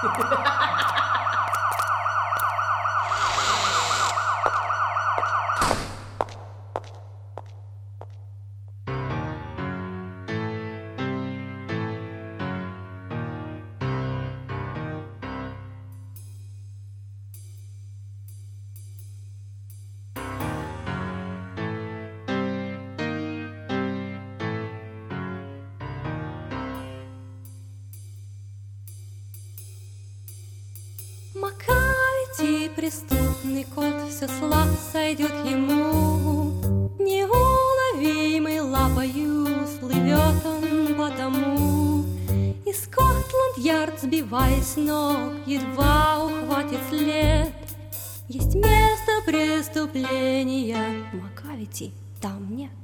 Макавити, преступный кот, все с лап сойдет ему. Неуловимый лапою слывет он потому. И Скотланд-Ярд, сбиваясь с ног, едва ухватит след. Есть место преступления, Макавити там нет.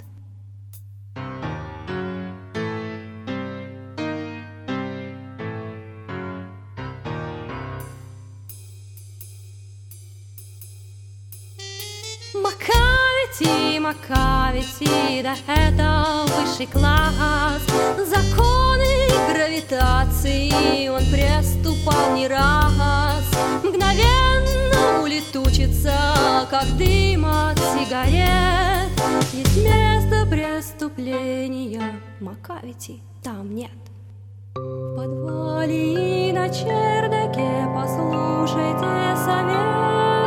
Макавити, Макавити, да это высший класс. Законы гравитации он приступал не раз. Мгновенно улетучится, как дым от сигарет. Есть место преступления, Макавити там нет. В подвале и на чердаке послушайте совет.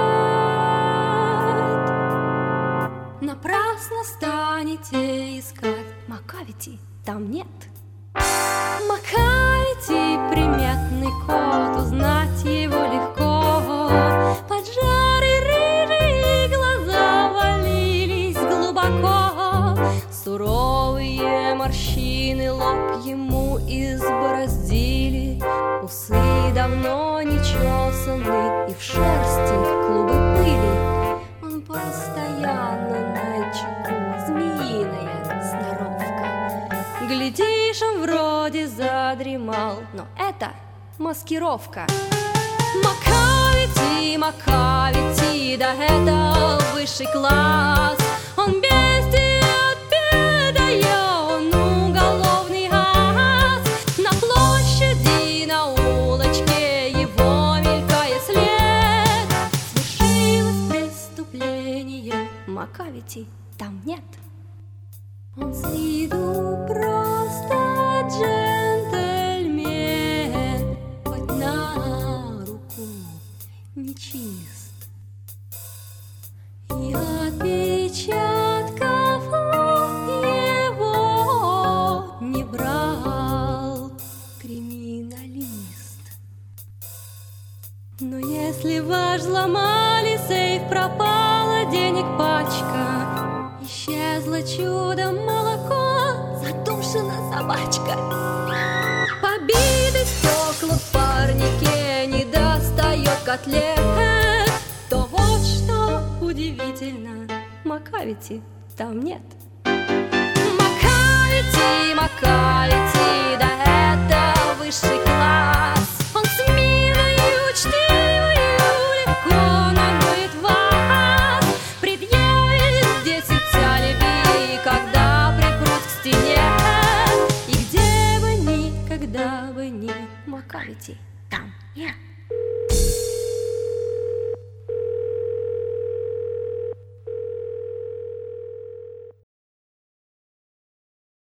Напрасно станете искать, Макавити там нет. Макавити, приметный кот, узнать его легко. Поджарые рыжие глаза валились глубоко. Суровые морщины лоб ему избороздили. Усы давно не чесаны, и в шерсти клубы пыли. Он постоянно начеку, змеиная сноровка. Глядишь, он вроде задремал, но это маскировка. Макавити, Макавити, да это высший класс. Он бестия передает, он уголовный ас. На площади, на улочке его мелькает след. Свершилось преступление, Макавити там нет. Он с виду просто джентльмен, хоть на руку нечист. И отпечатков его не брал криминалист. Но если ваш взломали сейф, пропала денег пачка, исчезло чудом молоко, задушена собачка. Побиты стекла в парнике, не достает котлет. То вот что удивительно, Макавити там нет. Макавити, Макавити, да это высший класс.